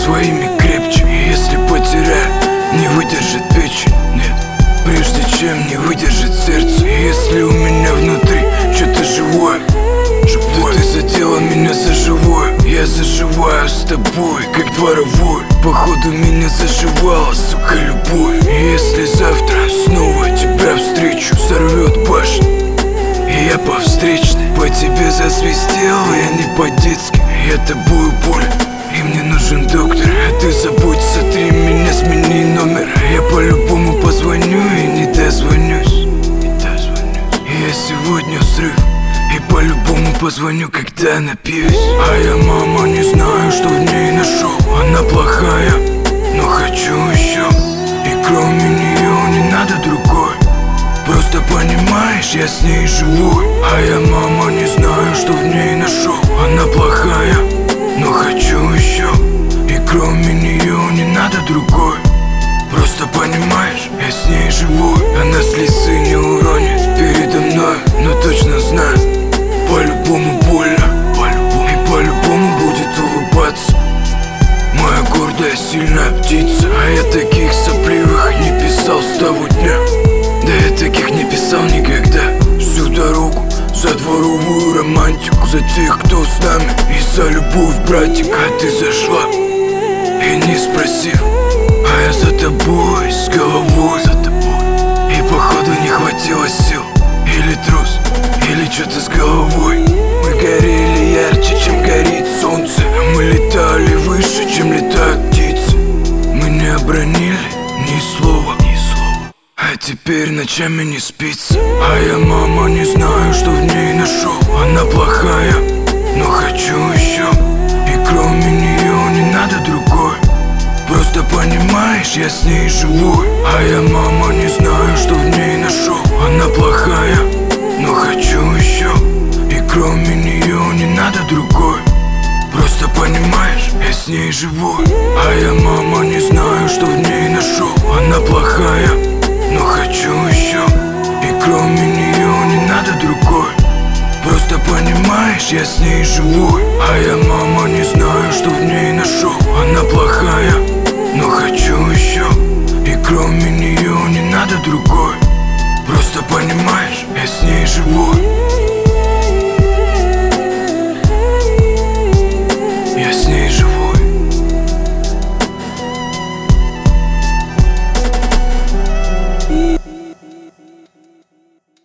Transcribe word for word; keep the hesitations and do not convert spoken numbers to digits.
своими крепче. Если потеряю, не выдержит печень, нет. Прежде чем не выдержит сердце. Если у меня внутри что-то живое, живое. Да ты задела меня за живое. Я заживаю с тобой, как дворовой. Походу меня заживала, сука, любовь. И если завтра снова тебя встречу, сорвет башню, и я по встречной по тебе засвистел. Я не по-детски, я тобою болен, и мне нужен доктор. А ты забудь, сотри меня, смени номер. Я по-любому позвоню и не дозвонюсь, не дозвонюсь. И я сегодня взрыв, и по-любому позвоню, когда напьюсь. А я, мама, не знаю, что в ней нашел. Она плохая, но хочу еще. И кроме нее не надо другой. Просто понимаешь, я с ней живу. А я, мама, не знаю, что в ней нашел. Она плохая, но хочу еще. И кроме нее не надо другой. Просто понимаешь, я с ней живу. Она слезы не уронит передо мной, но точно знаю, по-любому больно, по-любому. И по-любому будет улыбаться. Моя гордая, сильная птица. А я таких сопливых не писал с того дня. Да я таких не писал никогда. Всю дорогу за дворовую романтику, за тех, кто с нами, и за любовь, братик. А ты зашла и не спросив, а я за тобой, с головой, за тобой. И походу не хватило сил, или трус, или что-то с головой. Мы горели ярче, чем горит солнце. Мы летали выше, чем летают птицы. Мы не обронили ни слова, ни слова. А теперь ночами не спится. А я, мама, не знаю, что в ней нашел. Она плохая, но хочу еще. И кроме нее не надо другой. Просто понимаешь, я с ней живу. А я, мама, не знаю, что в ней нашел. Она плохая, но хочу еще. И кроме нее не надо другой. Просто понимаешь, я с ней живу. А я, мама, не знаю, что в ней нашел. Она плохая, но хочу еще. И кроме нее не надо другой. Просто понимаешь, я с ней живу. А я, мама, не знаю, что в ней нашел. Она плохая, но хочу еще. И кроме нее не надо другой. Просто понимаешь, я с ней живу.